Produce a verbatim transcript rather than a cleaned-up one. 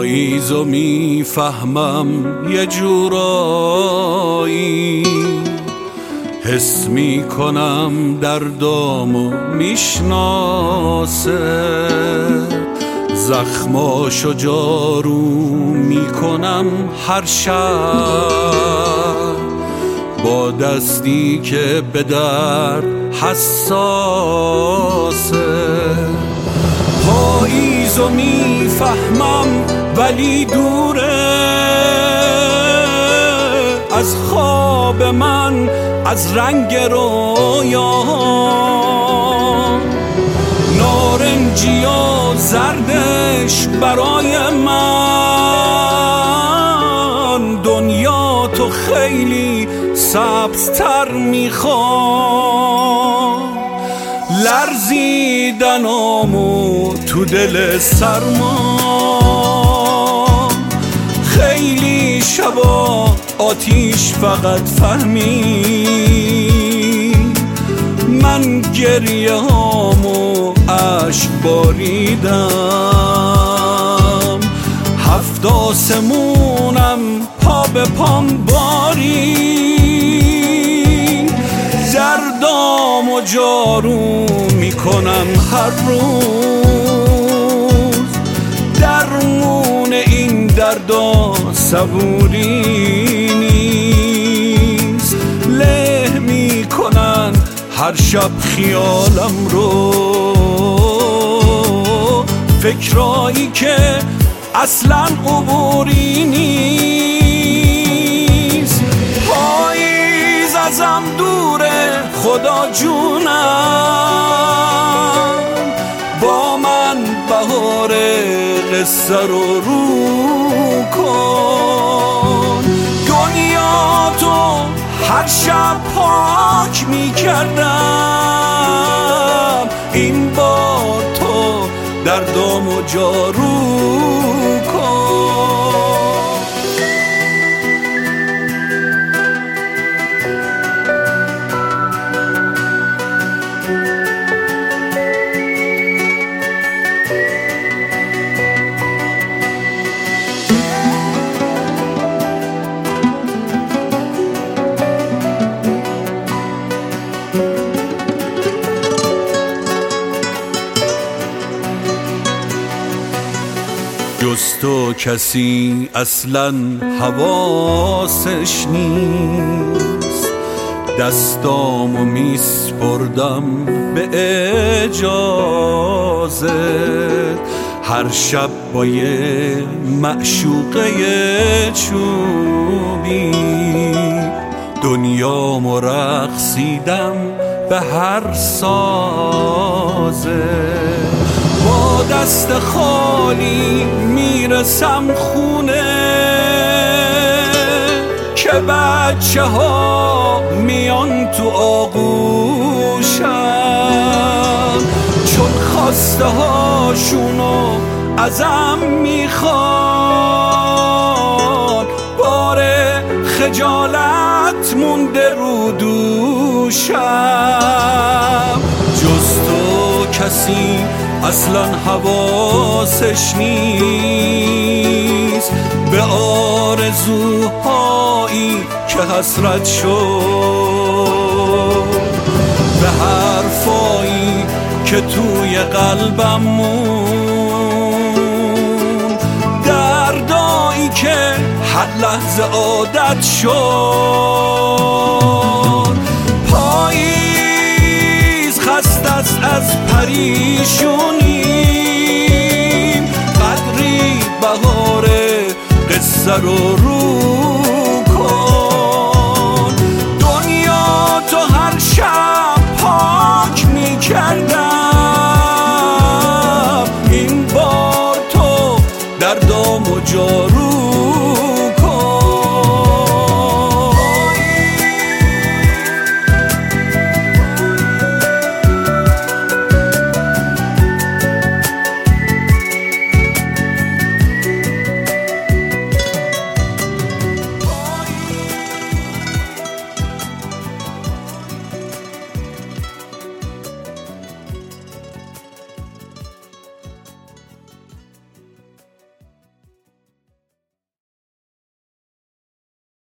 پاییزو میفهمم یه جورایی، حس میکنم دردامو میشناسه، زخماشو جارو میکنم هر شب با دستی که به درد حساسه. پاییزو میفهمم ولی دوره از خواب من، از رنگ رویا، نارنجی و زردش برای من دنیا تو خیلی سبزتر میخوام. لرزیدنامو تو دل سرما، خیلی شبا آتیش فقط فهمی، من گریه هامو عشق باریدم، هفت آسمونم پا به پام باری، دردامو جارو میکنم هر روز، درمون این دردا صبوری نیست، له میکنن هر شب خیالم رو، فکرایی که اصلا عبوری نیست. پاییز ازم دوره خدا جونم، با من بهار قصه رو رو کن، دنیا تو هر شب پاک میکردم، این بار تو دردامو جارو کن. جز تو کسی اصلا حواسش نیست، دستامو میسپردم به اجازت، هر شب با یه معشوقه چوبی دنیامو رقصیدم به هر سازه، با دست خالی میرسم خونه که بچه ها میان تو آغوشم، چون خواسته هاشونو ازم میخوان، باره خجالت مونده رو دوشم، جز تو کسی اصلا حواسش نیست به آرزوهایی که حسرت شد، به حرفایی که توی قلبم مون، دردایی که هر لحظه عادت شد.